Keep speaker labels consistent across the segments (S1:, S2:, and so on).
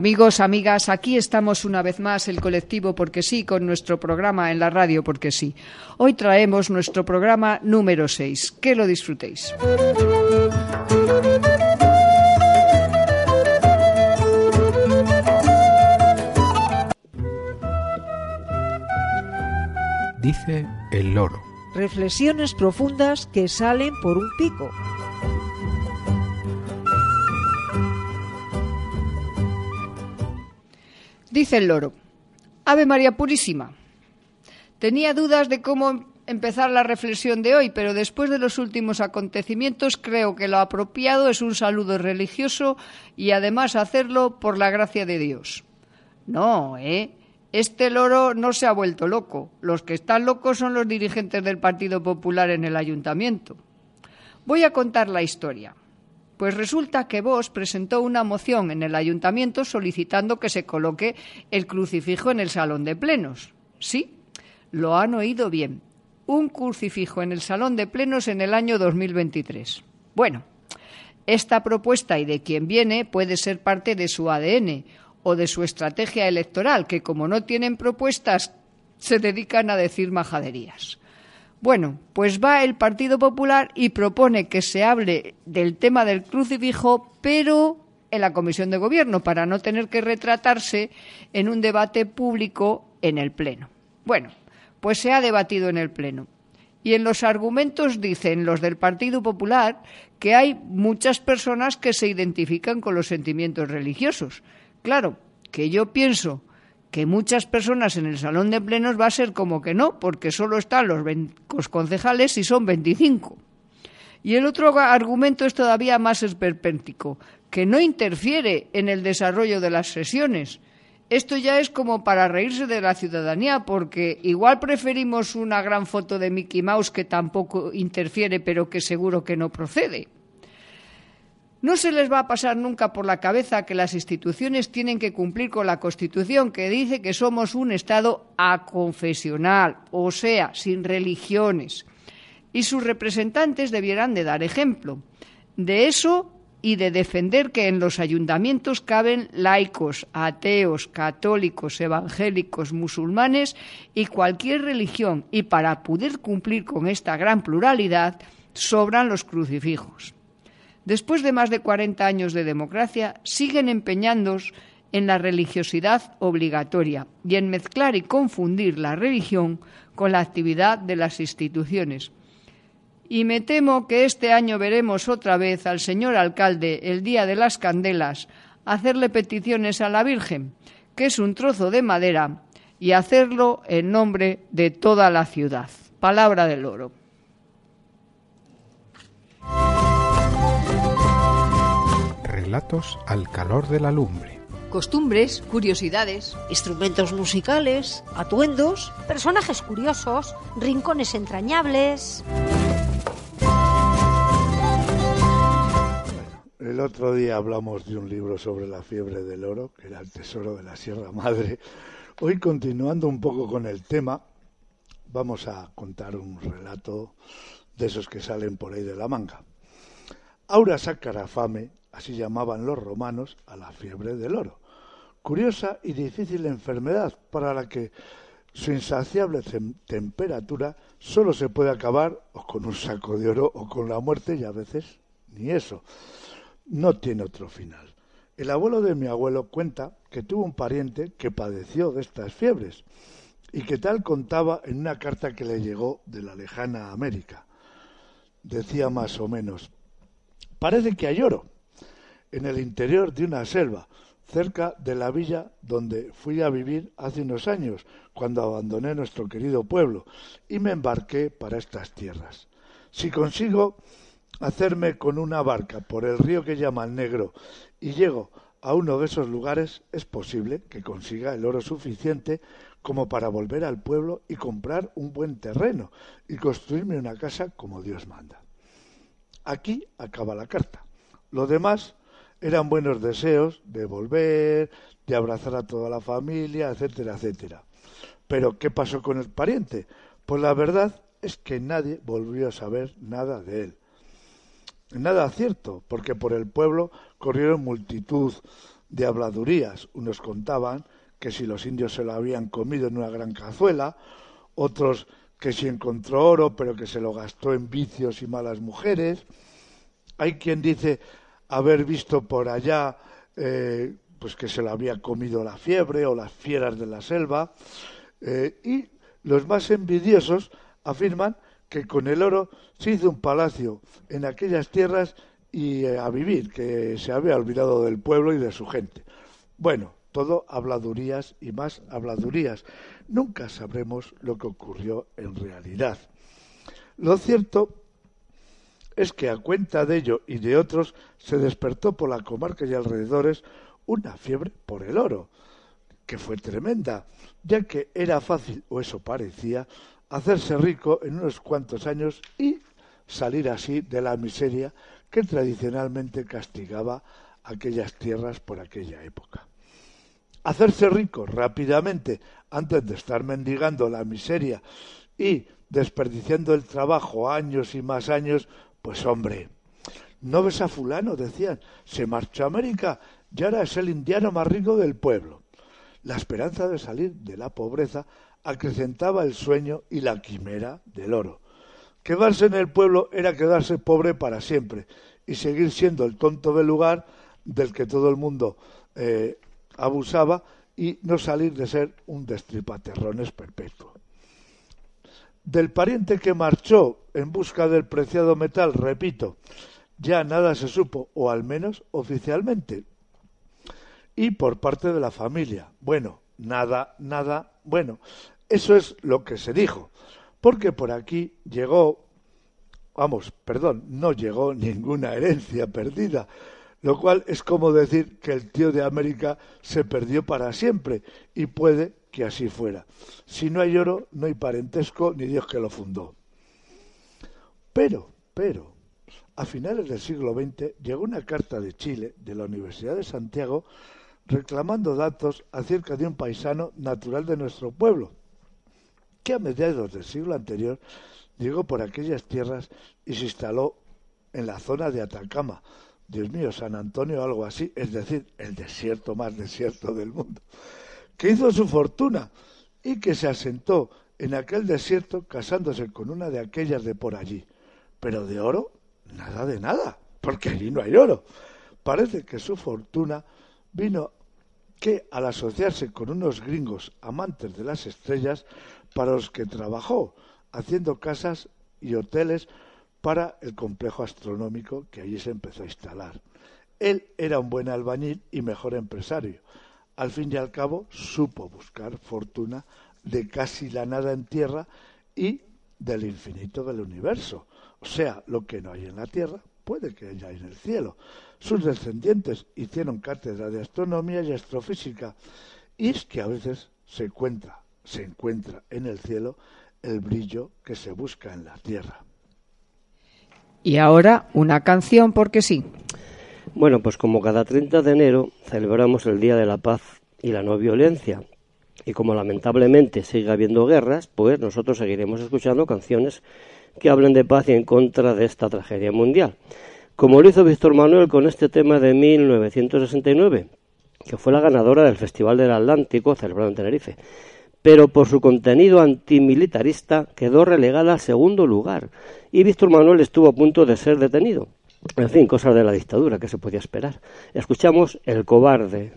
S1: Amigos, amigas, aquí estamos una vez más el colectivo Porque Sí con nuestro programa en la radio Porque Sí. Hoy traemos nuestro programa número 6. Que lo disfrutéis.
S2: Dice el loro.
S3: Reflexiones profundas que salen por un pico.
S1: Dice el loro: Ave María Purísima. Tenía dudas de cómo empezar la reflexión de hoy, pero después de los últimos acontecimientos creo que lo apropiado es un saludo religioso y además hacerlo por la gracia de Dios. No, este loro no se ha vuelto loco. Los que están locos son los dirigentes del Partido Popular en el ayuntamiento. Voy a contar la historia. Pues resulta que Vox presentó una moción en el ayuntamiento solicitando que se coloque el crucifijo en el salón de plenos. Sí, lo han oído bien. Un crucifijo en el salón de plenos en el año 2023. Bueno, esta propuesta y de quien viene puede ser parte de su ADN o de su estrategia electoral, que como no tienen propuestas, se dedican a decir majaderías. Bueno, pues va el Partido Popular y propone que se hable del tema del crucifijo, pero en la Comisión de Gobierno, para no tener que retratarse en un debate público en el Pleno. Bueno, pues se ha debatido en el Pleno. Y en los argumentos dicen los del Partido Popular que hay muchas personas que se identifican con los sentimientos religiosos. Claro, que yo pienso que muchas personas en el salón de plenos va a ser como que no, porque solo están los concejales y son 25. Y el otro argumento es todavía más esperpéntico, que no interfiere en el desarrollo de las sesiones. Esto ya es como para reírse de la ciudadanía, porque igual preferimos una gran foto de Mickey Mouse que tampoco interfiere, pero que seguro que no procede. No se les va a pasar nunca por la cabeza que las instituciones tienen que cumplir con la Constitución, que dice que somos un Estado aconfesional, o sea, sin religiones. Y sus representantes debieran de dar ejemplo de eso y de defender que en los ayuntamientos caben laicos, ateos, católicos, evangélicos, musulmanes y cualquier religión. Y para poder cumplir con esta gran pluralidad, sobran los crucifijos. Después de más de 40 años de democracia, siguen empeñándose en la religiosidad obligatoria y en mezclar y confundir la religión con la actividad de las instituciones. Y me temo que este año veremos otra vez al señor alcalde, el día de las candelas, hacerle peticiones a la Virgen, que es un trozo de madera, y hacerlo en nombre de toda la ciudad. Palabra del loro.
S2: Relatos al calor de la lumbre.
S1: Costumbres, curiosidades,
S3: Instrumentos musicales, atuendos,
S4: personajes curiosos, rincones entrañables.
S5: El otro día hablamos de un libro sobre la fiebre del oro, que era el tesoro de la Sierra Madre. Hoy, continuando un poco con el tema, vamos a contar un relato de esos que salen por ahí de la manga. Aura sacra fame, así llamaban los romanos a la fiebre del oro. Curiosa y difícil enfermedad para la que su insaciable temperatura solo se puede acabar o con un saco de oro o con la muerte, y a veces ni eso. No tiene otro final. El abuelo de mi abuelo cuenta que tuvo un pariente que padeció de estas fiebres y que tal contaba en una carta que le llegó de la lejana América. Decía más o menos: parece que hay oro en el interior de una selva, cerca de la villa donde fui a vivir hace unos años, cuando abandoné nuestro querido pueblo y me embarqué para estas tierras. Si consigo hacerme con una barca por el río que llaman Negro y llego a uno de esos lugares, es posible que consiga el oro suficiente como para volver al pueblo y comprar un buen terreno y construirme una casa como Dios manda. Aquí acaba la carta. Lo demás eran buenos deseos de volver, de abrazar a toda la familia, etcétera, etcétera. Pero, ¿qué pasó con el pariente? Pues la verdad es que nadie volvió a saber nada de él. Nada cierto, porque por el pueblo corrieron multitud de habladurías. Unos contaban que si los indios se lo habían comido en una gran cazuela, otros que si encontró oro pero que se lo gastó en vicios y malas mujeres. Hay quien dice haber visto por allá pues que se lo había comido la fiebre o las fieras de la selva, y los más envidiosos afirman que con el oro se hizo un palacio en aquellas tierras y a vivir, que se había olvidado del pueblo y de su gente. Bueno, todo habladurías y más habladurías. Nunca sabremos lo que ocurrió en realidad. Lo cierto es que a cuenta de ello y de otros se despertó por la comarca y alrededores una fiebre por el oro, que fue tremenda, ya que era fácil, o eso parecía, hacerse rico en unos cuantos años y salir así de la miseria que tradicionalmente castigaba aquellas tierras por aquella época. Hacerse rico rápidamente antes de estar mendigando la miseria y desperdiciando el trabajo años y más años, pues hombre, ¿no ves a fulano?, decían, se marchó a América y ahora es el indiano más rico del pueblo. La esperanza de salir de la pobreza acrecentaba el sueño y la quimera del oro. Quedarse en el pueblo era quedarse pobre para siempre y seguir siendo el tonto del lugar del que todo el mundo abusaba y no salir de ser un destripaterrones perpetuo. Del pariente que marchó en busca del preciado metal, repito, ya nada se supo, o al menos oficialmente. Y por parte de la familia, bueno, nada, bueno, eso es lo que se dijo, porque por aquí no llegó ninguna herencia perdida, lo cual es como decir que el tío de América se perdió para siempre, y puede que así fuera. Si no hay oro, no hay parentesco ni Dios que lo fundó. Pero, a finales del siglo XX llegó una carta de Chile, de la Universidad de Santiago, reclamando datos acerca de un paisano natural de nuestro pueblo, que a mediados del siglo anterior llegó por aquellas tierras y se instaló en la zona de Atacama, Dios mío, San Antonio o algo así, es decir, el desierto más desierto del mundo, que hizo su fortuna y que se asentó en aquel desierto casándose con una de aquellas de por allí. Pero de oro, nada de nada, porque allí no hay oro. Parece que su fortuna vino que al asociarse con unos gringos amantes de las estrellas para los que trabajó, haciendo casas y hoteles para el complejo astronómico que allí se empezó a instalar. Él era un buen albañil y mejor empresario. Al fin y al cabo supo buscar fortuna de casi la nada en tierra y del infinito del universo. O sea, lo que no hay en la tierra puede que haya en el cielo. Sus descendientes hicieron cátedra de astronomía y astrofísica, y es que a veces se encuentra en el cielo el brillo que se busca en la tierra.
S1: Y ahora una canción porque sí.
S6: Bueno, pues como cada 30 de enero celebramos el Día de la Paz y la No Violencia, y como lamentablemente sigue habiendo guerras, pues nosotros seguiremos escuchando canciones que hablen de paz y en contra de esta tragedia mundial, como lo hizo Víctor Manuel con este tema de 1969, que fue la ganadora del Festival del Atlántico celebrado en Tenerife, pero por su contenido antimilitarista quedó relegada al segundo lugar y Víctor Manuel estuvo a punto de ser detenido. En fin, cosas de la dictadura, que se podía esperar. Escuchamos El Cobarde.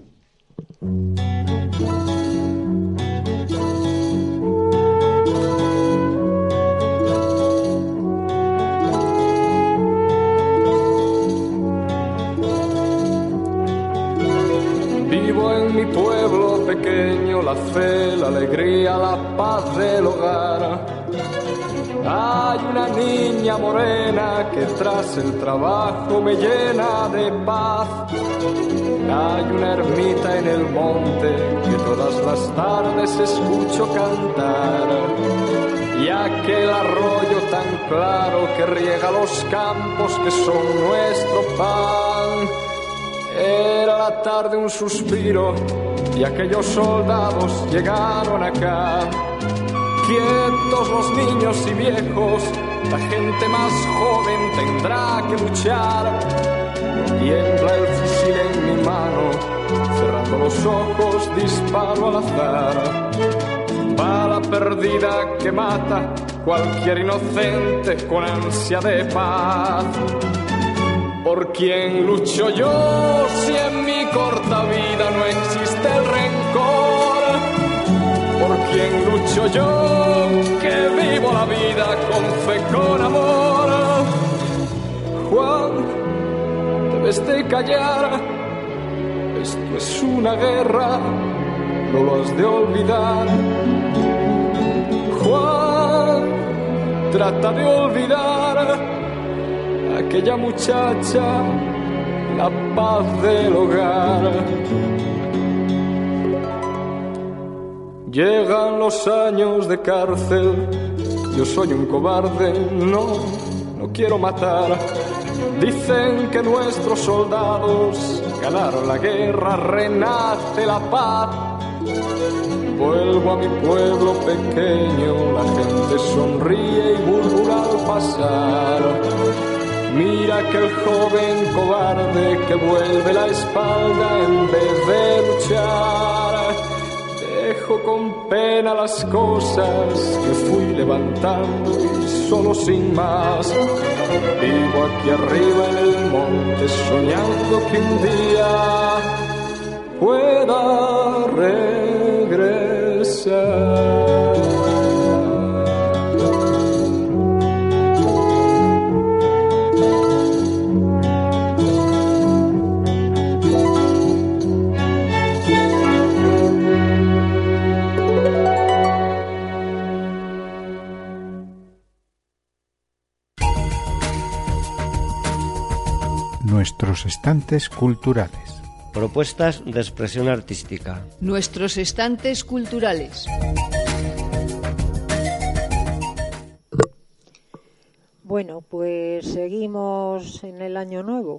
S7: Vivo en mi pueblo pequeño, la fe, la alegría, la paz del hogar. Hay una niña morena que tras el trabajo me llena de paz. Hay una ermita en el monte que todas las tardes escucho cantar. Y aquel arroyo tan claro que riega los campos que son nuestro pan. Era la tarde un suspiro y aquellos soldados llegaron acá. Quietos los niños y viejos, la gente más joven tendrá que luchar. Tiembla el fusil en mi mano abierto los ojos, disparo al azar. Bala perdida que mata cualquier inocente con ansia de paz. ¿Por quién lucho yo si en mi corta vida no existe el rencor? ¿Por quién lucho yo que vivo la vida con fe, con amor? Juan, debes de callar, esto es una guerra, no lo has de olvidar. Juan, trata de olvidar aquella muchacha, la paz del hogar. Llegan los años de cárcel, yo soy un cobarde, no quiero matar. Dicen que nuestros soldados ganaron la guerra, renace la paz. Vuelvo a mi pueblo pequeño, la gente sonríe y murmura al pasar. Mira aquel joven cobarde que vuelve la espalda en vez de luchar. Dejo con pena las cosas que fui levantando y solo sin más. Vivo aquí arriba en el monte soñando que un día pueda regresar.
S2: Nuestros estantes culturales.
S6: Propuestas de expresión artística.
S1: Nuestros estantes culturales.
S3: Bueno, pues seguimos en el Año Nuevo.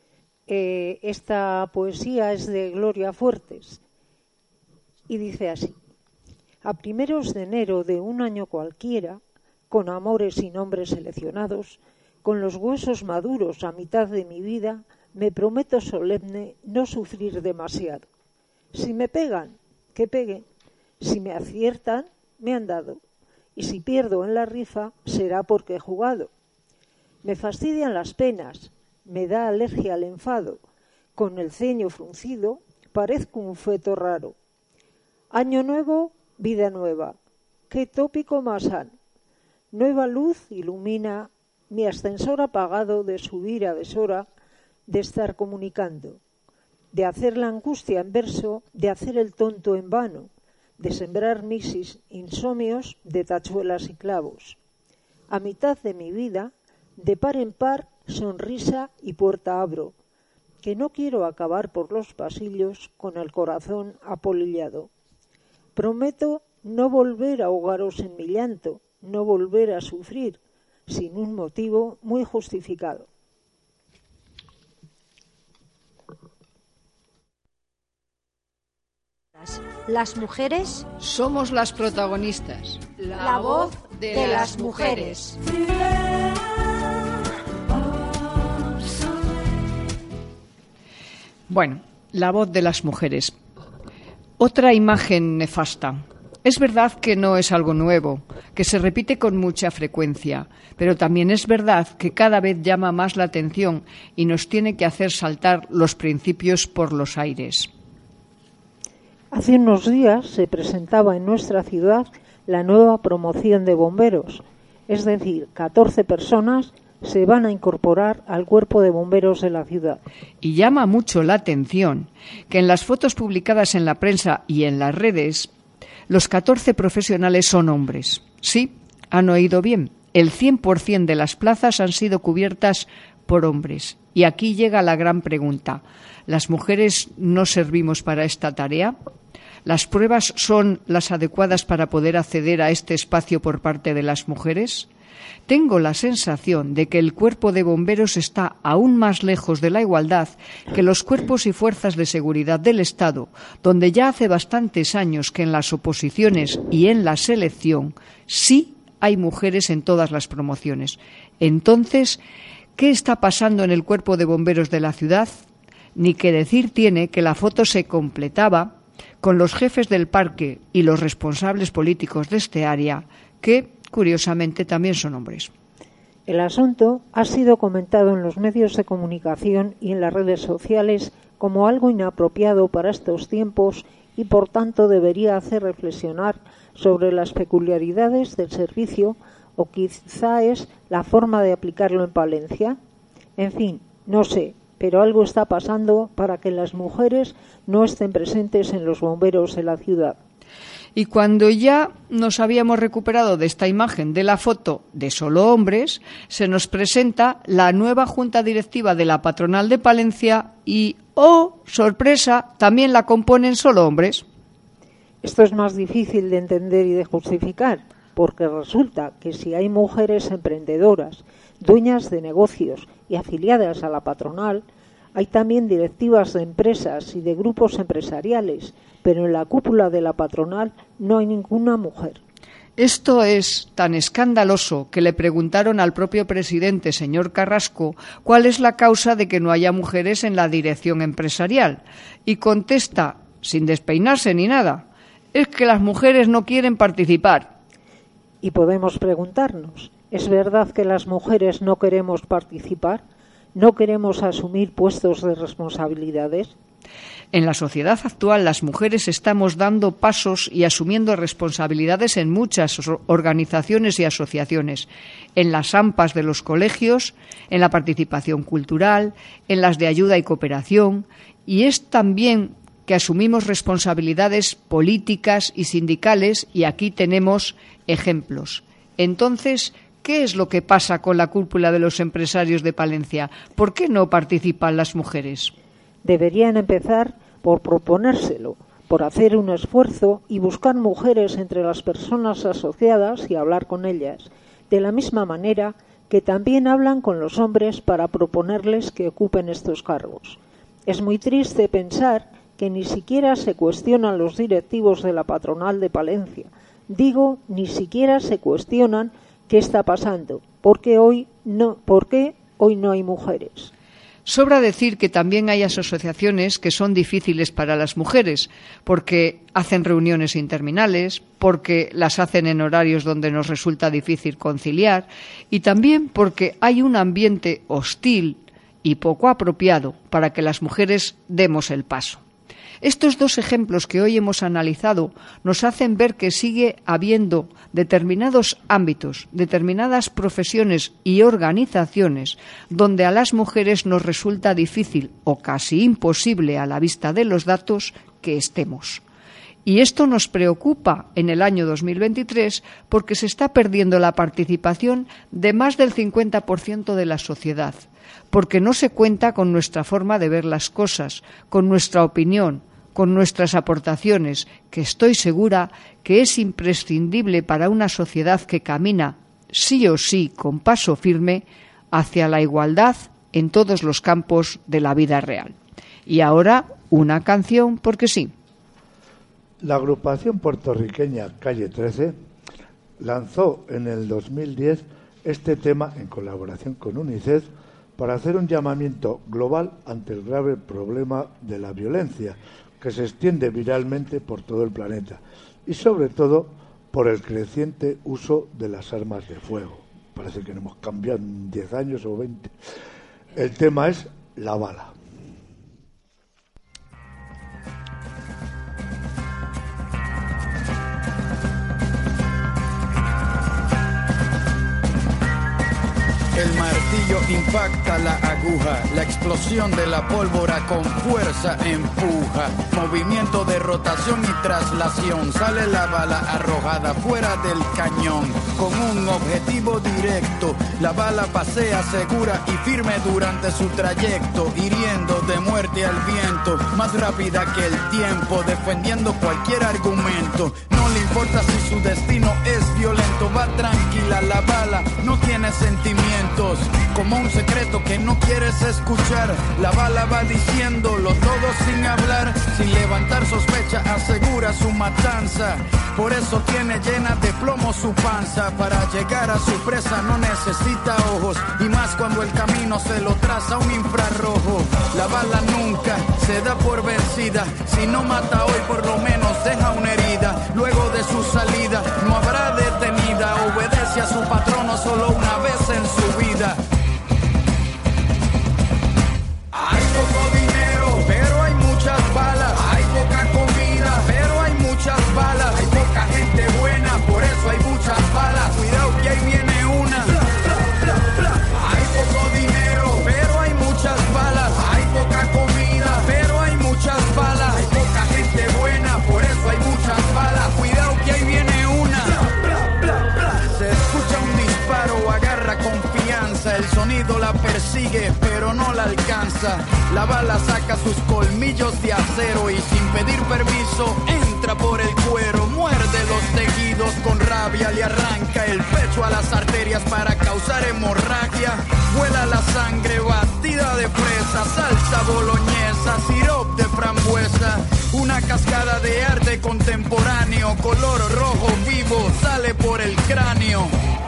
S3: Esta poesía es de Gloria Fuertes y dice así: a primeros de enero de un año cualquiera, con amores y nombres seleccionados, con los huesos maduros a mitad de mi vida, me prometo solemne no sufrir demasiado. Si me pegan, que peguen. Si me aciertan, me han dado. Y si pierdo en la rifa, será porque he jugado. Me fastidian las penas, me da alergia al enfado. Con el ceño fruncido, parezco un feto raro. Año nuevo, vida nueva. ¿Qué tópico más sano? Nueva luz ilumina mi ascensor apagado de subir a deshora, de estar comunicando, de hacer la angustia en verso, de hacer el tonto en vano, de sembrar mis insomnios de tachuelas y clavos. A mitad de mi vida, de par en par, sonrisa y puerta abro, que no quiero acabar por los pasillos con el corazón apolillado. Prometo no volver a ahogaros en mi llanto, no volver a sufrir, sin un motivo muy justificado.
S4: Las mujeres
S1: somos las protagonistas.
S4: La voz de las mujeres.
S1: Bueno, la voz de las mujeres. Otra imagen nefasta. Es verdad que no es algo nuevo, que se repite con mucha frecuencia, pero también es verdad que cada vez llama más la atención y nos tiene que hacer saltar los principios por los aires.
S3: Hace unos días se presentaba en nuestra ciudad la nueva promoción de bomberos, es decir, 14 personas se van a incorporar al cuerpo de bomberos de la ciudad.
S1: Y llama mucho la atención que en las fotos publicadas en la prensa y en las redes, los 14 profesionales son hombres. Sí, han oído bien. El 100% de las plazas han sido cubiertas por hombres. Y aquí llega la gran pregunta. ¿Las mujeres no servimos para esta tarea? ¿Las pruebas son las adecuadas para poder acceder a este espacio por parte de las mujeres? Tengo la sensación de que el cuerpo de bomberos está aún más lejos de la igualdad que los cuerpos y fuerzas de seguridad del Estado, donde ya hace bastantes años que en las oposiciones y en la selección sí hay mujeres en todas las promociones. Entonces, ¿qué está pasando en el cuerpo de bomberos de la ciudad? Ni que decir tiene que la foto se completaba con los jefes del parque y los responsables políticos de este área, que, curiosamente, también son hombres.
S3: El asunto ha sido comentado en los medios de comunicación y en las redes sociales como algo inapropiado para estos tiempos y, por tanto, debería hacer reflexionar sobre las peculiaridades del servicio, o quizá es la forma de aplicarlo en Palencia. En fin, no sé, pero algo está pasando para que las mujeres no estén presentes en los bomberos de la ciudad.
S1: Y cuando ya nos habíamos recuperado de esta imagen de la foto de solo hombres, se nos presenta la nueva junta directiva de la patronal de Palencia y, ¡oh, sorpresa!, también la componen solo hombres.
S3: Esto es más difícil de entender y de justificar, porque resulta que si hay mujeres emprendedoras, dueñas de negocios y afiliadas a la patronal, hay también directivas de empresas y de grupos empresariales, pero en la cúpula de la patronal no hay ninguna mujer.
S1: Esto es tan escandaloso que le preguntaron al propio presidente, señor Carrasco, cuál es la causa de que no haya mujeres en la dirección empresarial. Y contesta, sin despeinarse ni nada, es que las mujeres no quieren participar.
S3: Y podemos preguntarnos, ¿es verdad que las mujeres no queremos participar? ¿No queremos asumir puestos de responsabilidades?
S1: En la sociedad actual, las mujeres estamos dando pasos y asumiendo responsabilidades en muchas organizaciones y asociaciones, en las AMPAs de los colegios, en la participación cultural, en las de ayuda y cooperación, y es también que asumimos responsabilidades políticas y sindicales, y aquí tenemos ejemplos. Entonces, ¿qué es lo que pasa con la cúpula de los empresarios de Palencia? ¿Por qué no participan las mujeres?
S3: Deberían empezar por proponérselo, por hacer un esfuerzo y buscar mujeres entre las personas asociadas y hablar con ellas, de la misma manera que también hablan con los hombres para proponerles que ocupen estos cargos. Es muy triste pensar que ni siquiera se cuestionan los directivos de la patronal de Palencia. Digo, ni siquiera se cuestionan qué está pasando, ¿por qué hoy no hay mujeres?
S1: Sobra decir que también hay asociaciones que son difíciles para las mujeres, porque hacen reuniones interminables, porque las hacen en horarios donde nos resulta difícil conciliar, y también porque hay un ambiente hostil y poco apropiado para que las mujeres demos el paso. Estos dos ejemplos que hoy hemos analizado nos hacen ver que sigue habiendo determinados ámbitos, determinadas profesiones y organizaciones donde a las mujeres nos resulta difícil o casi imposible a la vista de los datos que estemos. Y esto nos preocupa en el año 2023 porque se está perdiendo la participación de más del 50% de la sociedad, porque no se cuenta con nuestra forma de ver las cosas, con nuestra opinión, con nuestras aportaciones, que estoy segura que es imprescindible para una sociedad que camina, sí o sí, con paso firme, hacia la igualdad en todos los campos de la vida real. Y ahora, una canción, porque sí.
S5: La agrupación puertorriqueña Calle 13 lanzó en el 2010 este tema en colaboración con UNICEF para hacer un llamamiento global ante el grave problema de la violencia que se extiende viralmente por todo el planeta y sobre todo por el creciente uso de las armas de fuego. Parece que no hemos cambiado en 10 años o 20. El tema es la bala.
S8: El martillo impacta la aguja, la explosión de la pólvora con fuerza empuja, movimiento de rotación y traslación, sale la bala arrojada fuera del cañón, con un objetivo directo, la bala pasea segura y firme durante su trayecto, hiriendo de muerte al viento, más rápida que el tiempo, defendiendo cualquier argumento, no le importa si su destino es violento, va tranquilo fila. La bala no tiene sentimientos, como un secreto que no quieres escuchar. La bala va diciéndolo todo sin hablar, sin levantar sospecha, asegura su matanza. Por eso tiene llena de plomo su panza. Para llegar a su presa no necesita ojos, y más cuando el camino se lo traza un infrarrojo. La bala nunca se da por vencida, si no mata hoy por lo menos deja una herida. Luego de su salida no habrá detenida, obedece a su patrono solo una vez en su vida. Hay poco dinero, pero hay muchas balas. Hay poca comida, pero hay muchas balas. Hay poca gente buena, por eso hay muchas balas. Cuidado que ahí viene una. Hay poco dinero, pero hay muchas balas. Hay poca comida, pero hay muchas balas. Hay poca gente buena, por eso hay muchas balas. Cuidado que ahí viene una. Se escucha un disparo, agarra confianza. El sonido la persigue, pero no la alcanza. La bala saca sus colmillos de acero y sin pedir permiso entra por el cuero. Muerde los tejidos con rabia, le arranca el pecho a las arterias para causar hemorragia. Vuela la sangre batida de fresa, salsa boloñesa, sirop de frambuesa. Una cascada de arte contemporáneo, color rojo vivo, sale por el cráneo.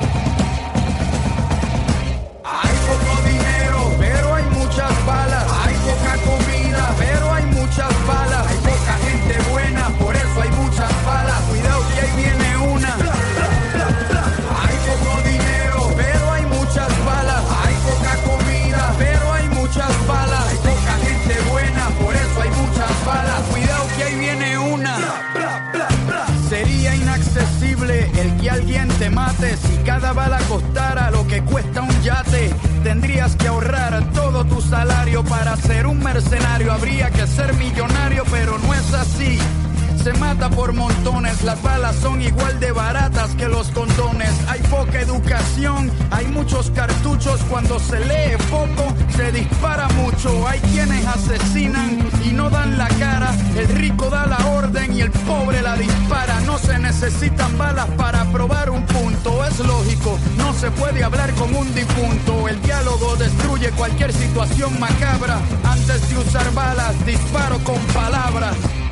S8: Hay poco dinero, pero hay muchas balas. Hay poca comida, pero hay muchas balas. Hay poca gente buena, por eso hay muchas balas. Cuidado que ahí viene una. Hay poco dinero, pero hay muchas balas. Hay poca comida, pero hay muchas balas. Hay poca gente buena, por eso hay muchas balas. Cuidado que ahí viene una. Sería inaccesible el que alguien te mate si cada bala costara lo que cuesta un yate. Tendrías que ahorrar todo tu salario para ser un mercenario. Habría que ser millonario, pero no es así. Se mata por montones, las balas son igual de baratas que los condones. Hay poca educación, hay muchos cartuchos. Cuando se lee poco, se dispara mucho. Hay quienes asesinan y no dan la cara. El rico da la orden y el pobre la dispara. No se necesitan balas para probar un punto. Es lógico, no se puede hablar con un difunto. El diálogo destruye cualquier situación macabra. Antes de usar balas, disparo con palabras.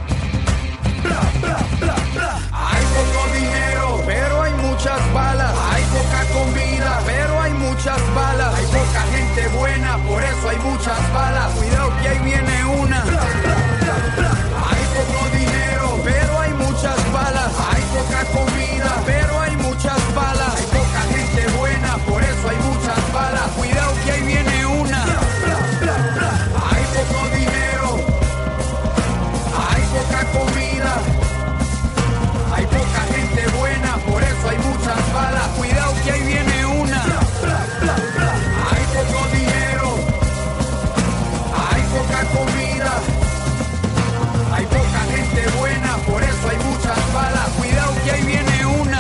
S8: Hay poco dinero, pero hay muchas balas. Hay poca comida, pero hay muchas balas. Hay poca gente buena, por eso hay muchas balas. Cuidado que ahí viene una. Hay poco dinero, pero hay muchas balas. Hay poca comida, pero hay muchas balas. Hay poca gente buena, por eso hay muchas balas. Cuidado que ahí viene una. Hay poco dinero, hay poca comida. Hay poca gente buena, por eso hay muchas balas. Cuidado que ahí viene una. Hay poco dinero, hay poca comida. Hay poca gente buena, por eso hay muchas balas. Cuidado que ahí viene una.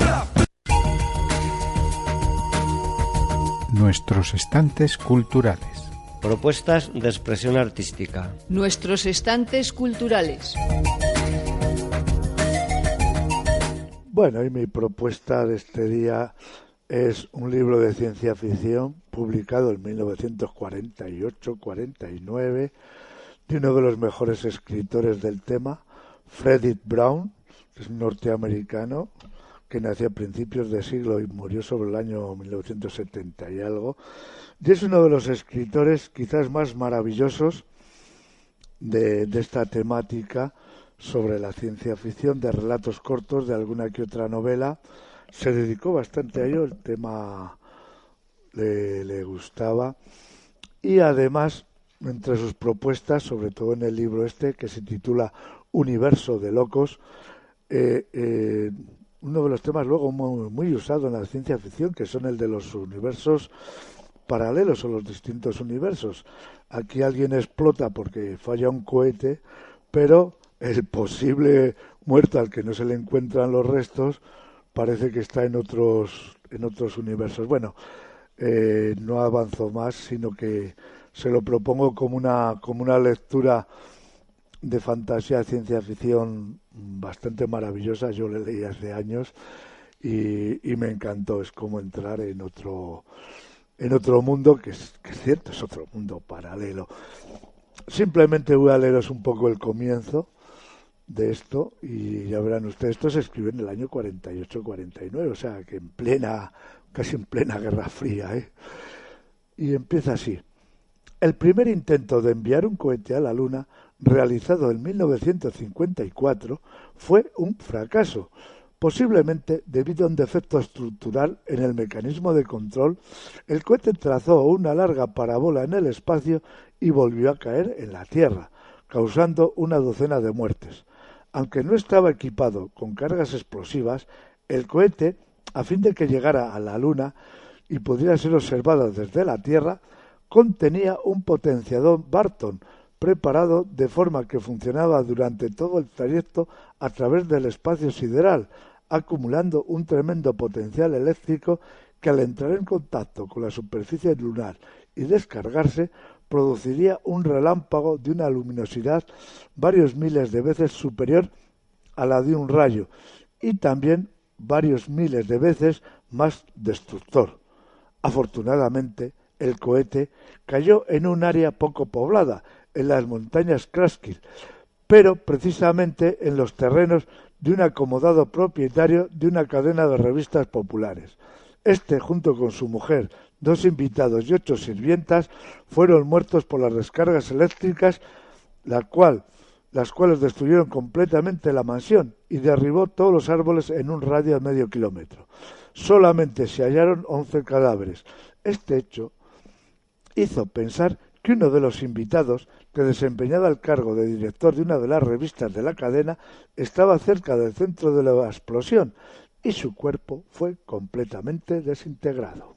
S2: Nuestros estantes culturales.
S6: Propuestas de expresión artística.
S1: Nuestros estantes culturales.
S5: Bueno, y mi propuesta de este día es un libro de ciencia ficción publicado en 1948-49 de uno de los mejores escritores del tema, Fredric Brown, que es un norteamericano que nació a principios de siglo y murió sobre el año 1970 y algo. Y es uno de los escritores quizás más maravillosos de esta temática sobre la ciencia ficción, de relatos cortos, de alguna que otra novela. Se dedicó bastante a ello, el tema le gustaba. Y además, entre sus propuestas, sobre todo en el libro este, que se titula Universo de Locos, uno de los temas luego muy usado en la ciencia ficción, que son el de los universos paralelos o los distintos universos. Aquí alguien explota porque falla un cohete, pero el posible muerto al que no se le encuentran los restos parece que está en otros universos. Bueno, no avanzo más, sino que se lo propongo como una lectura de fantasía, ciencia ficción bastante maravillosa. Yo le leí hace años y me encantó. Es como entrar en otro mundo que es cierto, es otro mundo paralelo. Simplemente voy a leeros un poco el comienzo de esto y ya verán ustedes. Esto se escribió en el año 48-49, o sea que casi en plena Guerra Fría, ¿eh? Y empieza así. El primer intento de enviar un cohete a la Luna, realizado en 1954, fue un fracaso, posiblemente debido a un defecto estructural en el mecanismo de control. El cohete trazó una larga parábola en el espacio y volvió a caer en la Tierra, causando una docena de muertes. Aunque no estaba equipado con cargas explosivas, el cohete, a fin de que llegara a la Luna y pudiera ser observado desde la Tierra, contenía un potenciador Barton preparado de forma que funcionaba durante todo el trayecto a través del espacio sideral, acumulando un tremendo potencial eléctrico que al entrar en contacto con la superficie lunar y descargarse, produciría un relámpago de una luminosidad varios miles de veces superior a la de un rayo y también varios miles de veces más destructor. Afortunadamente, el cohete cayó en un área poco poblada, en las montañas Catskill, pero precisamente en los terrenos de un acomodado propietario de una cadena de revistas populares. Este, junto con su mujer, 2 invitados y 8 sirvientas, fueron muertos por las descargas eléctricas, las cuales destruyeron completamente la mansión y derribó todos los árboles en un radio de medio kilómetro. Solamente se hallaron 11 cadáveres. Este hecho hizo pensar que uno de los invitados, que desempeñaba el cargo de director de una de las revistas de la cadena, estaba cerca del centro de la explosión y su cuerpo fue completamente desintegrado.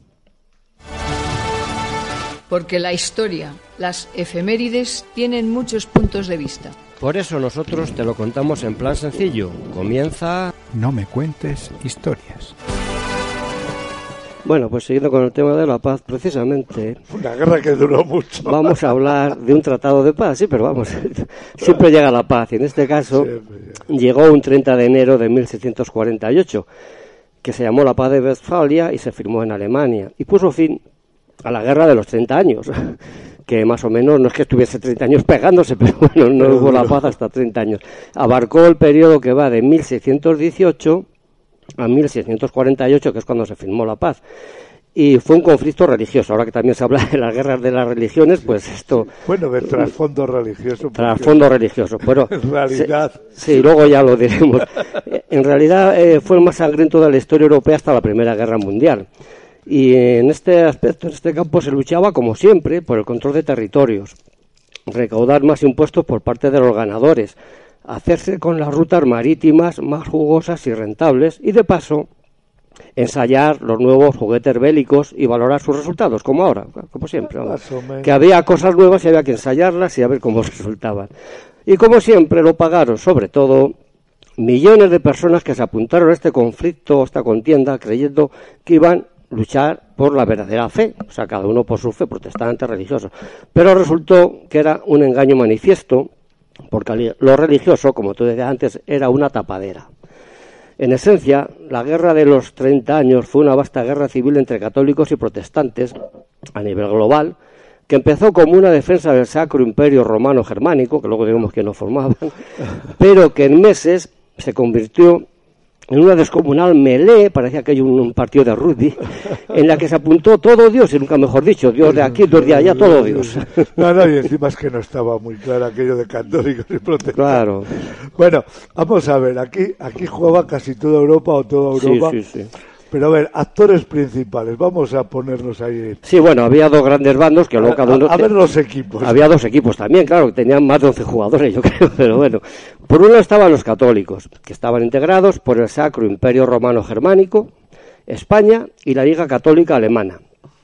S1: Porque la historia, las efemérides, tienen muchos puntos de vista.
S6: Por eso nosotros te lo contamos en plan sencillo. Comienza...
S2: No me cuentes historias.
S6: Bueno, pues siguiendo con el tema de la paz, precisamente...
S5: Una guerra que duró mucho.
S6: Vamos a hablar de un tratado de paz, sí, pero vamos, siempre llega la paz. Y en este caso llegó un 30 de enero de 1748, que se llamó la Paz de Westfalia y se firmó en Alemania. Y puso fin a la guerra de los 30 años, que más o menos, no es que estuviese 30 años pegándose, pero bueno, no hubo la paz hasta 30 años. Abarcó el periodo que va de 1618 a 1648, que es cuando se firmó la paz. Y fue un conflicto religioso. Ahora que también se habla de las guerras de las religiones, pues esto...
S5: Bueno, de trasfondo religioso.
S6: Trasfondo religioso, pero...
S5: En realidad...
S6: Sí, luego ya lo diremos. En realidad fue el más sangriento de la historia europea hasta la Primera Guerra Mundial. Y en este aspecto, en este campo, se luchaba, como siempre, por el control de territorios, recaudar más impuestos por parte de los ganadores, hacerse con las rutas marítimas más jugosas y rentables y, de paso, ensayar los nuevos juguetes bélicos y valorar sus resultados, como ahora, como siempre. Que había cosas nuevas y había que ensayarlas y a ver cómo resultaban. Y como siempre lo pagaron, sobre todo, millones de personas que se apuntaron a este conflicto, a esta contienda, creyendo que iban luchar por la verdadera fe, o sea, cada uno por su fe, protestante, religioso. Pero resultó que era un engaño manifiesto, porque lo religioso, como tú decías antes, era una tapadera. En esencia, la guerra de los 30 años fue una vasta guerra civil entre católicos y protestantes a nivel global, que empezó como una defensa del Sacro Imperio Romano Germánico, que luego digamos que no formaban, pero que en meses se convirtió en una descomunal melee, parecía que hay un partido de rugby, en la que se apuntó todo Dios, y nunca mejor dicho, Dios de aquí, Dios de allá, todo Dios.
S5: No, y encima es que no estaba muy claro aquello de católicos y protestantes.
S6: Claro.
S5: Bueno, vamos a ver, aquí jugaba casi toda Europa o toda Europa.
S6: Sí.
S5: Pero a ver, actores principales, vamos a ponernos ahí.
S6: Sí, bueno, había dos grandes bandos que luego cada uno...
S5: A ver los equipos.
S6: Había dos equipos también, claro, que tenían más de 11 jugadores, yo creo, pero bueno. Por un lado estaban los católicos, que estaban integrados por el Sacro Imperio Romano Germánico, España y la Liga Católica Alemana.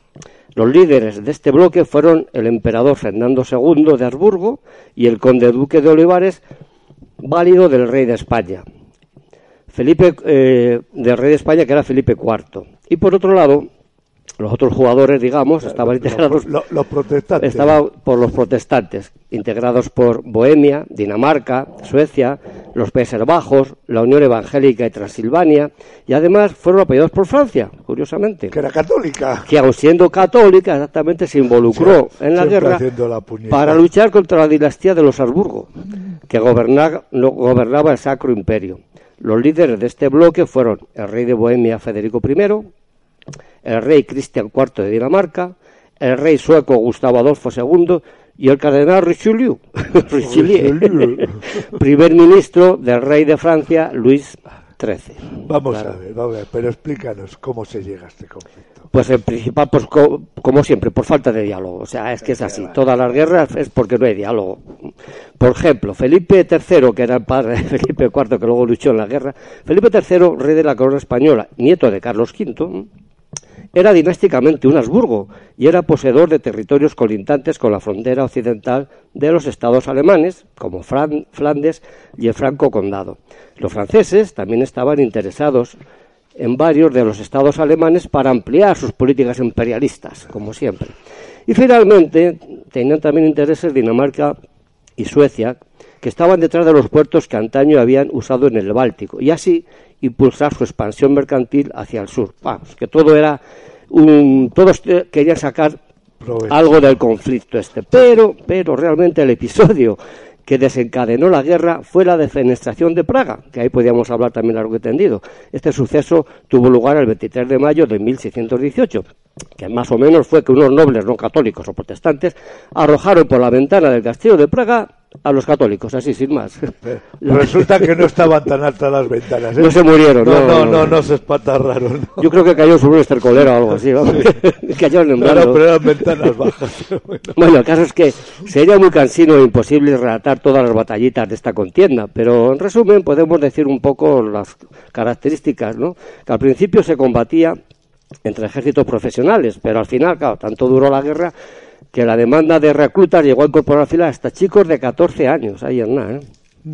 S6: Los líderes de este bloque fueron el emperador Fernando II de Habsburgo y el conde duque de Olivares, válido del rey de España. Del rey de España, que era Felipe IV. Y por otro lado, Los otros jugadores, digamos, estaban integrados.
S5: Los protestantes.
S6: Estaban por los protestantes, integrados por Bohemia, Dinamarca, Suecia, los Países Bajos, la Unión Evangélica y Transilvania, y además fueron apoyados por Francia, curiosamente.
S5: Que era católica.
S6: Que aun siendo católica, exactamente se involucró en la guerra para luchar contra la dinastía de los Habsburgo, que gobernaba el Sacro Imperio. Los líderes de este bloque fueron el rey de Bohemia, Federico I, el rey Cristian IV de Dinamarca, el rey sueco Gustavo Adolfo II y el cardenal Richelieu, primer ministro del rey de Francia, Luis XIII.
S5: Vamos a ver, pero explícanos cómo se llega a este conflicto.
S6: Pues en principal, pues como siempre, por falta de diálogo. O sea, es que es así. Todas las guerras es porque no hay diálogo. Por ejemplo, Felipe III, que era el padre de Felipe IV, que luego luchó en la guerra, Felipe III, rey de la corona española, nieto de Carlos V, era dinásticamente un Habsburgo y era poseedor de territorios colindantes con la frontera occidental de los estados alemanes, como Flandes y el Franco Condado. Los franceses también estaban interesados en varios de los estados alemanes para ampliar sus políticas imperialistas, como siempre. Y finalmente tenían también intereses Dinamarca y Suecia, que estaban detrás de los puertos que antaño habían usado en el Báltico, y así impulsar su expansión mercantil hacia el sur. Vamos, que todo era todos querían sacar algo del conflicto este, pero realmente el episodio que desencadenó la guerra fue la defenestración de Praga, que ahí podíamos hablar también largo y tendido. Este suceso tuvo lugar el 23 de mayo de 1618, que más o menos fue que unos nobles no católicos o protestantes arrojaron por la ventana del castillo de Praga a los católicos, así, sin más.
S5: Resulta que no estaban tan altas las ventanas, ¿eh?
S6: No se murieron.
S5: No se espanta raro, ¿no?
S6: Yo creo que cayó sobre un estercolero o algo así, ¿no? Cayeron en
S5: pero eran ventanas bajas.
S6: Bueno, el caso es que sería muy cansino e imposible relatar todas las batallitas de esta contienda, pero en resumen podemos decir un poco las características, ¿no? Que al principio se combatía entre ejércitos profesionales, pero al final, claro, tanto duró la guerra que la demanda de reclutas llegó a incorporar filas hasta chicos de 14 años, ahí en nada,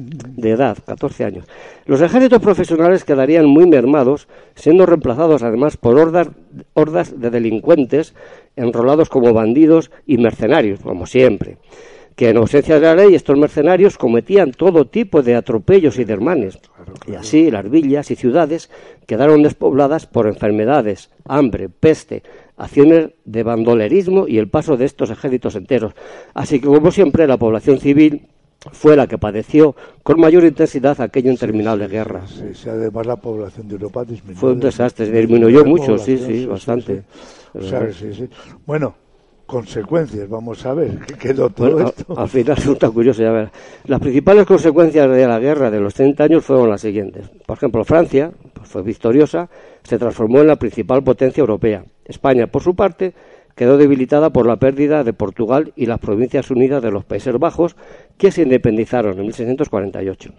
S6: de edad, 14 años. Los ejércitos profesionales quedarían muy mermados, siendo reemplazados además por hordas de delincuentes enrolados como bandidos y mercenarios, como siempre, que en ausencia de la ley estos mercenarios cometían todo tipo de atropellos y desmanes, y así las villas y ciudades quedaron despobladas por enfermedades, hambre, peste, acciones de bandolerismo y el paso de estos ejércitos enteros. Así que, como siempre, la población civil fue la que padeció con mayor intensidad aquella interminable guerra.
S5: Sí, además la población de Europa disminuyó.
S6: Fue un desastre, disminuyó mucho, sí, bastante.
S5: Sí. O sea, sí. Bueno, consecuencias, vamos a ver, ¿qué quedó todo esto?
S6: Al final resulta curioso, ya ver. Las principales consecuencias de la guerra de los 30 años fueron las siguientes. Por ejemplo, Francia, pues fue victoriosa, se transformó en la principal potencia europea. España, por su parte, quedó debilitada por la pérdida de Portugal y las Provincias Unidas de los Países Bajos, que se independizaron en 1648.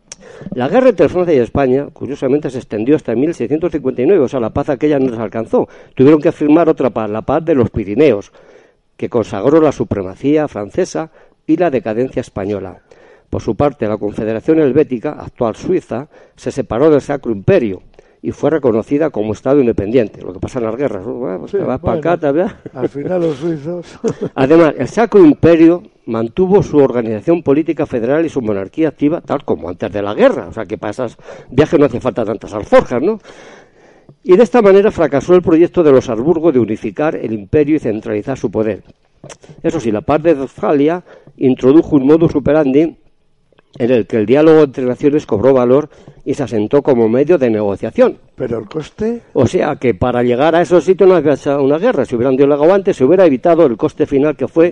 S6: La guerra entre Francia y España, curiosamente, se extendió hasta 1659, o sea, la paz aquella no les alcanzó. Tuvieron que firmar otra paz, la paz de los Pirineos, que consagró la supremacía francesa y la decadencia española. Por su parte, la Confederación Helvética, actual Suiza, se separó del Sacro Imperio y fue reconocida como Estado independiente. Lo que pasa en las guerras, ¿no?
S5: Sí,
S6: vas para acá, también.
S5: Al final los suizos...
S6: Además, el Sacro Imperio mantuvo su organización política federal y su monarquía activa tal como antes de la guerra. O sea, que para esos viajes no hace falta tantas alforjas, ¿no? Y de esta manera fracasó el proyecto de los Habsburgo de unificar el imperio y centralizar su poder. Eso sí, la paz de Westfalia introdujo un modus operandi en el que el diálogo entre naciones cobró valor y se asentó como medio de negociación.
S5: ¿Pero el coste?
S6: O sea que para llegar a esos sitios no había hecho una guerra. Si hubieran dialogado antes, se hubiera evitado el coste final, que fue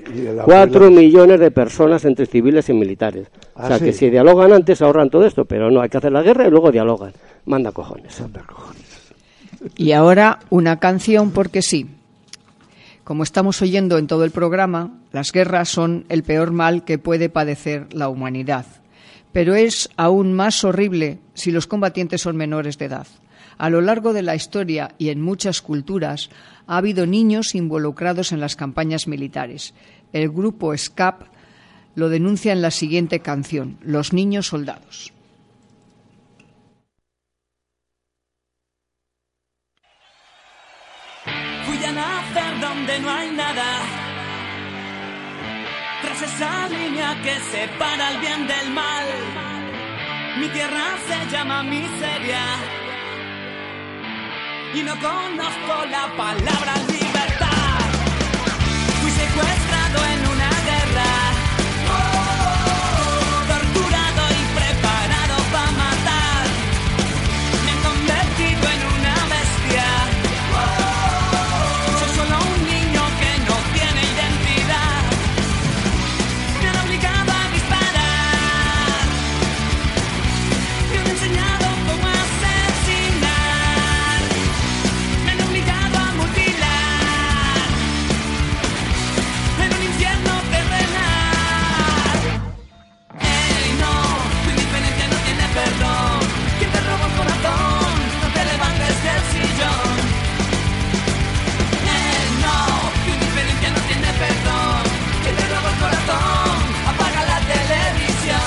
S6: 4 millones de personas entre civiles y militares. O sea que si dialogan antes ahorran todo esto, pero no, hay que hacer la guerra y luego dialogan. Manda cojones.
S1: Y ahora una canción porque sí. Como estamos oyendo en todo el programa, las guerras son el peor mal que puede padecer la humanidad. Pero es aún más horrible si los combatientes son menores de edad. A lo largo de la historia y en muchas culturas ha habido niños involucrados en las campañas militares. El grupo SCAP lo denuncia en la siguiente canción, Los niños soldados.
S9: Fui a nacer donde no hay nada. Tras esa línea que separa el bien del mal, mi tierra se llama miseria. Y no conozco la palabra libertad. Fui secuestrado en una guerra, torturado y preparado para matar. Me han convertido en una bestia. Soy solo un niño que no tiene identidad. Me han obligado a disparar. Me han enseñado cómo asesinar. Me han obligado a mutilar en un infierno terrenal. Ey, no, tu indiferencia no tiene perdón. ¿Quién te robó el corazón? No te levantes del sillón. Ey, no, tu indiferencia no tiene perdón. ¿Quién te robó el corazón? Apaga la televisión.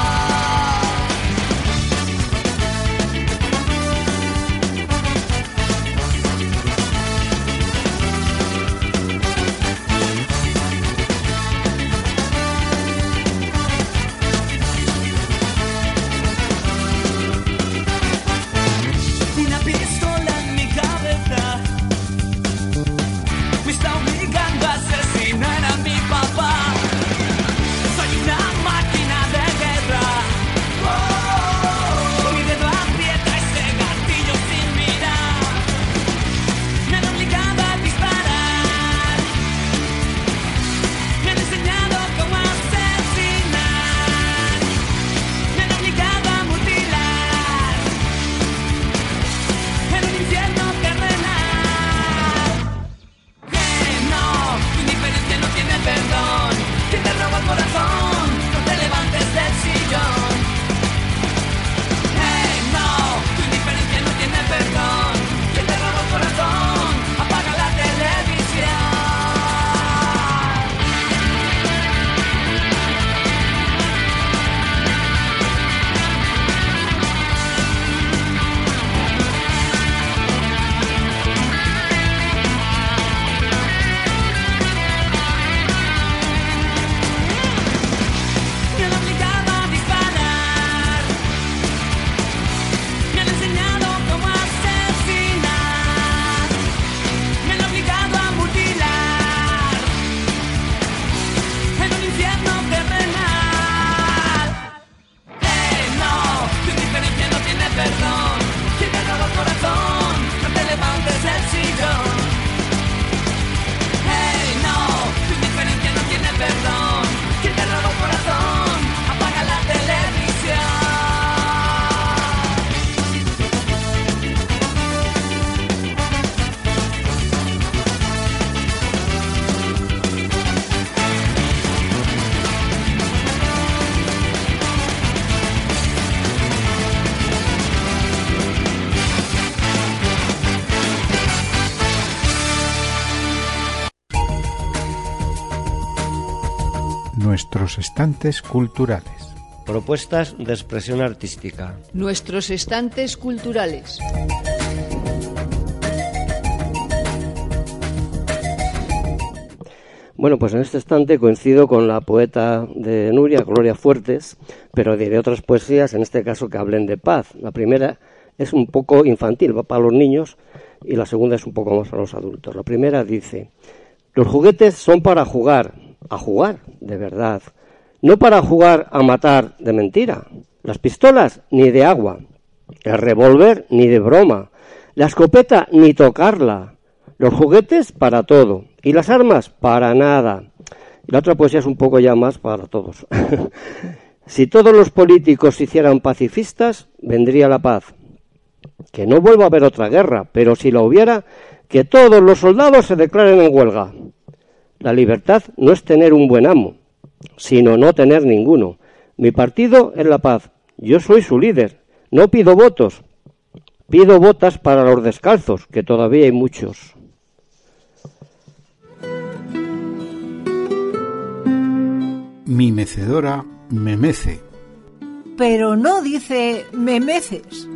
S9: Una pistola en mi cabeza me está obligando a asesinar a mi papá. Soy una máquina de guerra. Mi dedo aprieta ese gatillo sin mirar. Me han obligado a disparar. Me han enseñado cómo asesinar. Me han obligado a mutilar en un infierno terrenal. No, tu indiferencia no tiene perdón. ¿Quién te roba el corazón? No te levantes del sillón. No, tu indiferencia no tiene perdón. ¿Quién te roba el corazón? Apaga la televisión. Me han obligado a disparar. Me han enseñado cómo asesinar. Me han obligado a mutilar en un infierno terrenal. No, tu indiferencia no tiene perdón. ¿Quién te robó el corazón? No te levantes del sillón. No, tu indiferencia no tiene perdón. ¿Quién te robó el corazón? Apaga la televisión.
S2: Nuestros estantes culturales.
S6: Propuestas de expresión artística.
S1: Nuestros estantes culturales.
S6: Bueno, pues en este estante coincido con la poeta de Nuria, Gloria Fuertes, pero diré otras poesías, en este caso que hablen de paz. La primera es un poco infantil, va para los niños, y la segunda es un poco más para los adultos. La primera dice: los juguetes son para jugar, a jugar de verdad, no para jugar a matar de mentira. Las pistolas ni de agua, el revólver ni de broma, la escopeta ni tocarla, los juguetes para todo y las armas para nada. Y la otra poesía es un poco ya más para todos. Si todos los políticos se hicieran pacifistas, vendría la paz. Que no vuelva a haber otra guerra, pero si la hubiera, que todos los soldados se declaren en huelga. La libertad no es tener un buen amo, sino no tener ninguno. Mi partido es la paz. Yo soy su líder. No pido votos. Pido botas para los descalzos, que todavía hay muchos.
S2: Mi mecedora me mece.
S10: Pero no dice me meces.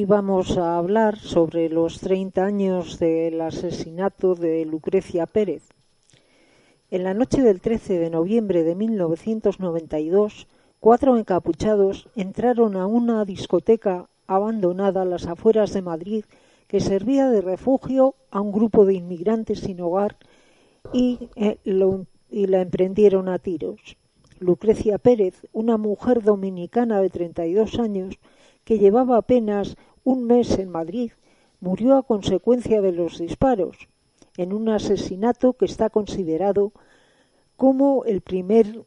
S3: vamos a hablar sobre los 30 años del asesinato de Lucrecia Pérez. En la noche del 13 de noviembre de 1992, 4 encapuchados entraron a una discoteca abandonada a las afueras de Madrid que servía de refugio a un grupo de inmigrantes sin hogar y la emprendieron a tiros. Lucrecia Pérez, una mujer dominicana de 32 años que llevaba apenas un mes en Madrid, murió a consecuencia de los disparos, en un asesinato que está considerado como el primer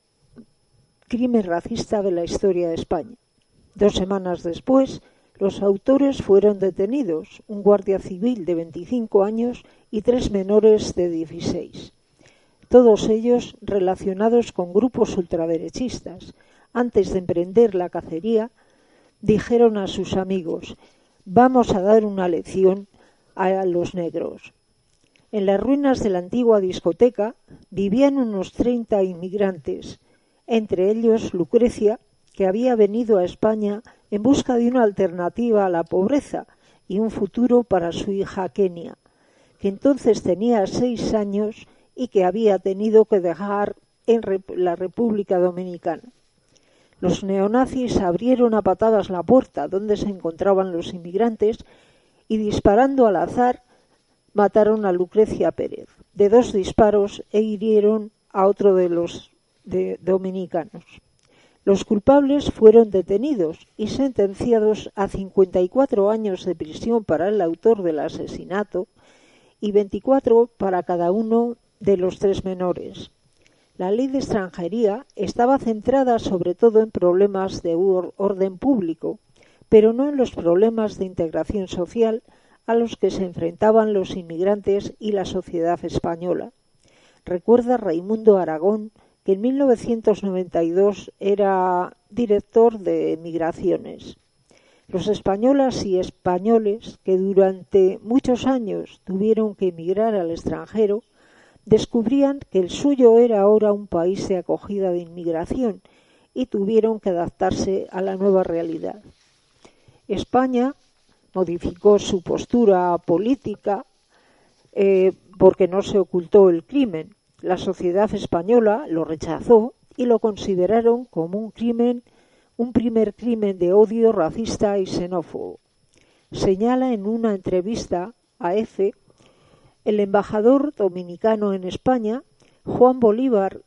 S3: crimen racista de la historia de España. 2 semanas después, los autores fueron detenidos, un guardia civil de 25 años y 3 menores de 16. Todos ellos relacionados con grupos ultraderechistas. Antes de emprender la cacería, dijeron a sus amigos: «Vamos a dar una lección a los negros». En las ruinas de la antigua discoteca vivían unos 30 inmigrantes, entre ellos Lucrecia, que había venido a España en busca de una alternativa a la pobreza y un futuro para su hija Kenia, que entonces tenía 6 años y que había tenido que dejar en la República Dominicana. Los neonazis abrieron a patadas la puerta donde se encontraban los inmigrantes y, disparando al azar, mataron a Lucrecia Pérez. De 2 disparos hirieron a otro de los dominicanos. Los culpables fueron detenidos y sentenciados a 54 años de prisión para el autor del asesinato y 24 para cada uno de los 3 menores. La ley de extranjería estaba centrada sobre todo en problemas de orden público, pero no en los problemas de integración social a los que se enfrentaban los inmigrantes y la sociedad española. Recuerda Raimundo Aragón que en 1992 era director de Migraciones. Los españolas y españoles que durante muchos años tuvieron que emigrar al extranjero descubrían que el suyo era ahora un país de acogida de inmigración y tuvieron que adaptarse a la nueva realidad. España modificó su postura política porque no se ocultó el crimen. La sociedad española lo rechazó y lo consideraron como un primer crimen de odio racista y xenófobo. Señala en una entrevista a EFE el embajador dominicano en España, Juan Bolívar.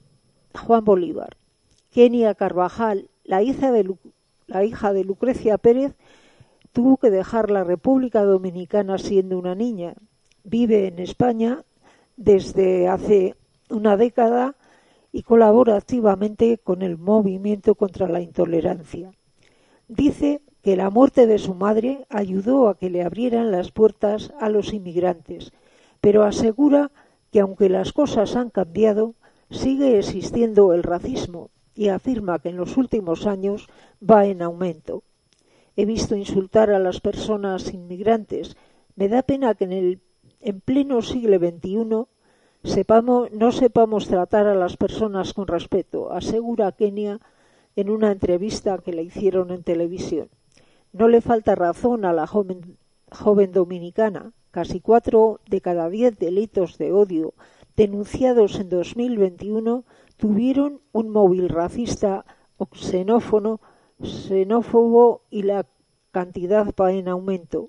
S3: Kenia Carvajal, la hija de Lucrecia Pérez, tuvo que dejar la República Dominicana siendo una niña. Vive en España desde hace una década y colabora activamente con el movimiento contra la intolerancia. Dice que la muerte de su madre ayudó a que le abrieran las puertas a los inmigrantes, pero asegura que aunque las cosas han cambiado, sigue existiendo el racismo y afirma que en los últimos años va en aumento. He visto insultar a las personas inmigrantes. Me da pena que en pleno siglo XXI no sepamos tratar a las personas con respeto, asegura Kenia en una entrevista que le hicieron en televisión. No le falta razón a la joven dominicana. Casi 4 de cada 10 delitos de odio denunciados en 2021 tuvieron un móvil racista o xenófobo y la cantidad va en aumento.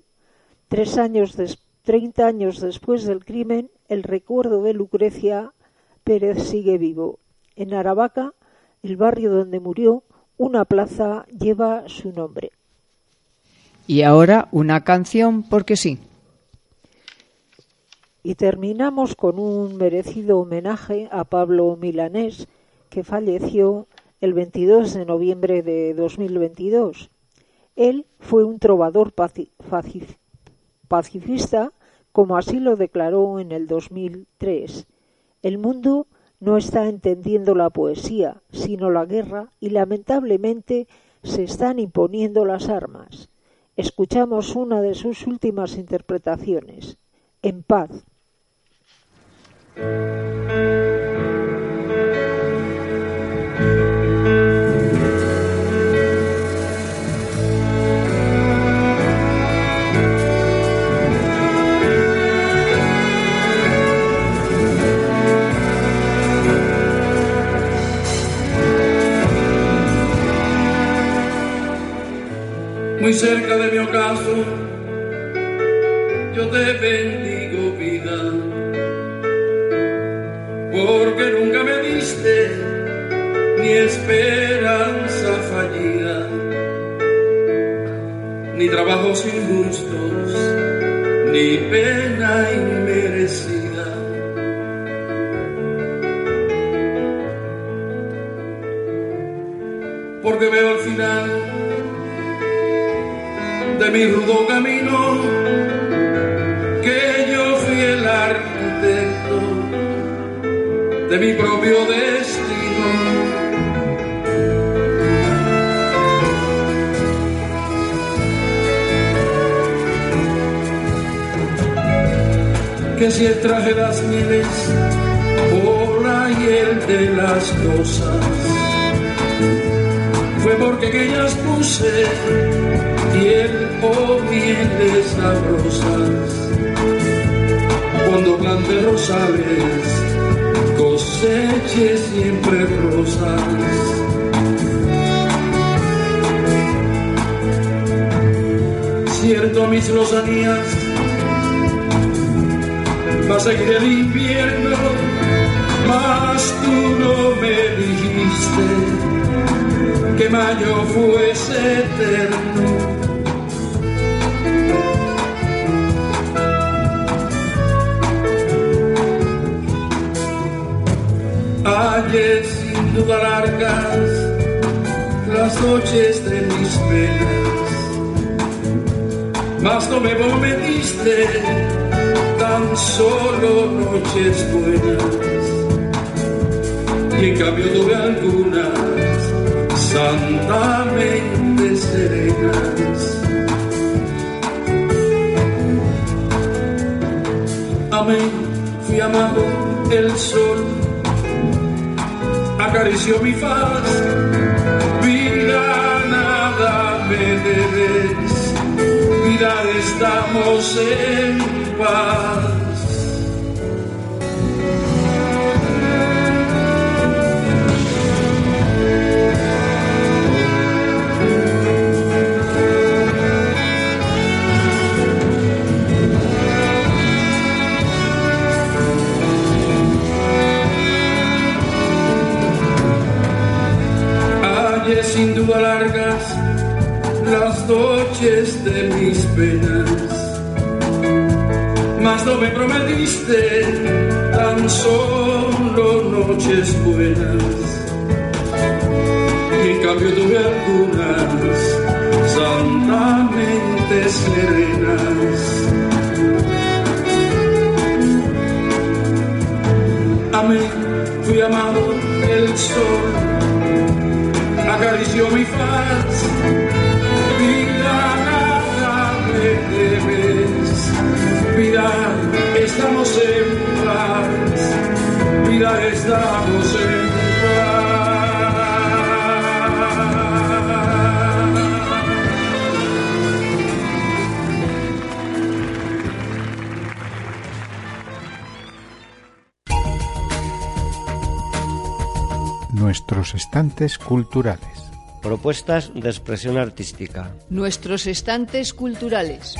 S3: 30 años después del crimen, el recuerdo de Lucrecia Pérez sigue vivo. En Aravaca, el barrio donde murió, una plaza lleva su nombre.
S1: Y ahora una canción porque sí.
S3: Y terminamos con un merecido homenaje a Pablo Milanés, que falleció el 22 de noviembre de 2022. Él fue un trovador pacifista, como así lo declaró en el 2003. El mundo no está entendiendo la poesía, sino la guerra, y lamentablemente se están imponiendo las armas. Escuchamos una de sus últimas interpretaciones, En paz.
S11: muy cerca de mi ocaso, yo te bendigo, vida, porque nunca me diste ni esperanza fallida, ni trabajos injustos, ni pena inmerecida. Porque veo al final de mi rudo camino que yo fui el arquitecto de mi propio destino. Que si el traje las mieles por la hiel de las cosas, fue porque que ellas puse hiel o mieles sabrosas. Cuando plante rosales, coseche siempre rosas. Cierto, mis lozanías va a seguir el invierno, mas tú no me dijiste que mayo fuese eterno. Ayer sin duda largas las noches de mis penas, mas no me prometiste tan solo noches buenas, y en cambio tuve algunas santamente serenas. Amén, fui amado, el sol acarició mi faz, vida nada me debes, vida estamos en paz. Ayer sin duda largas las noches de mis penas, mas no me prometiste tan solo noches buenas, y en cambio tuve algunas santamente serenas. Amén, fui amado, el sol acarició mi faz, vida nada me debes, vida estamos en paz, vida estamos en paz.
S2: Nuestros estantes culturales.
S6: Propuestas de expresión artística.
S1: Nuestros estantes culturales.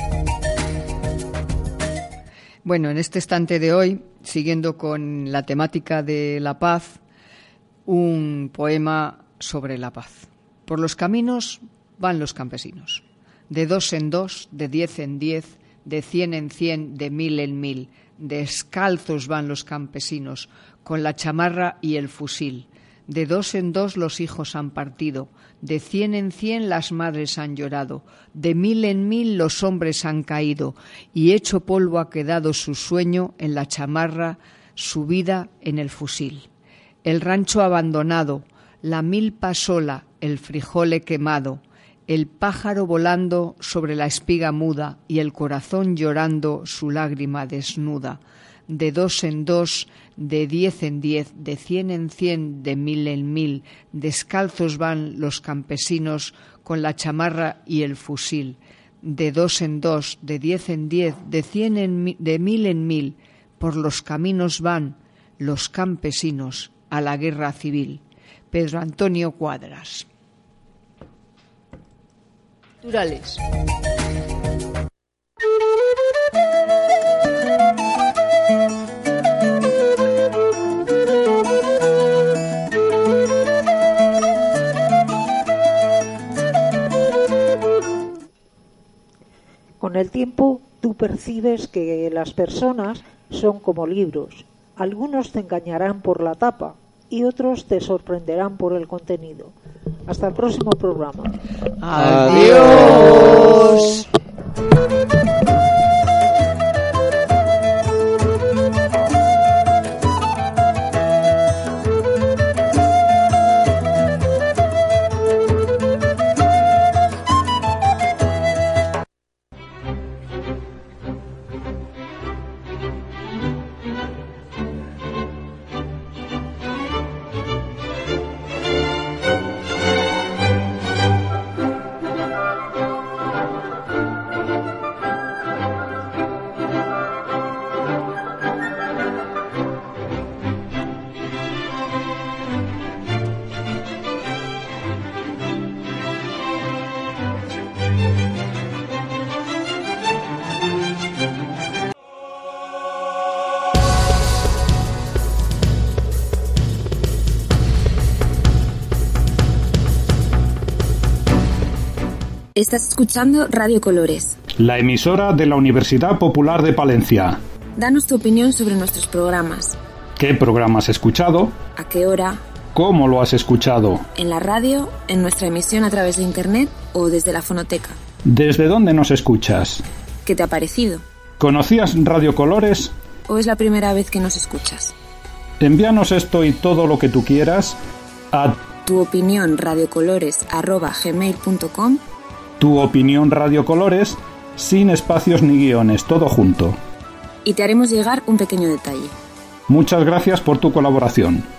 S1: Bueno, en este estante de hoy, siguiendo con la temática de la paz, un poema sobre la paz. Por los caminos van los campesinos, de 2 en 2, de 10 en 10, de 100 en 100, de 1000 en 1000. Descalzos van los campesinos, con la chamarra y el fusil. De 2 en 2 los hijos han partido, de 100 en 100 las madres han llorado, de 1000 en 1000 los hombres han caído, y hecho polvo ha quedado su sueño en la chamarra, su vida en el fusil. El rancho abandonado, la milpa sola, el frijole quemado, el pájaro volando sobre la espiga muda y el corazón llorando su lágrima desnuda. De 2 en 2, de 10 en 10, de 100 en 100, de 1000 en 1000, descalzos van los campesinos con la chamarra y el fusil. De 2 en 2, de 10 en 10, de 100 en de 1000 en 1000, por los caminos van los campesinos a la guerra civil. Pedro Antonio Cuadras. culturales.
S3: Con el tiempo tú percibes que las personas son como libros. Algunos te engañarán por la tapa y otros te sorprenderán por el contenido. Hasta el próximo programa.
S1: Adiós.
S12: Estás escuchando Radio Colores,
S13: la emisora de la Universidad Popular de Palencia.
S12: Danos tu opinión sobre nuestros programas.
S13: ¿Qué programa has escuchado?
S12: ¿A qué hora?
S13: ¿Cómo lo has escuchado?
S12: ¿En la radio, en nuestra emisión a través de internet o desde la fonoteca?
S13: ¿Desde dónde nos escuchas?
S12: ¿Qué te ha parecido?
S13: ¿Conocías Radio Colores?
S12: ¿O es la primera vez que nos escuchas?
S13: Envíanos esto y todo lo que tú quieras a
S12: tuopinionradiocolores@gmail.com.
S13: Tu opinión Radio Colores, sin espacios ni guiones, todo junto.
S12: Y te haremos llegar un pequeño detalle.
S13: Muchas gracias por tu colaboración.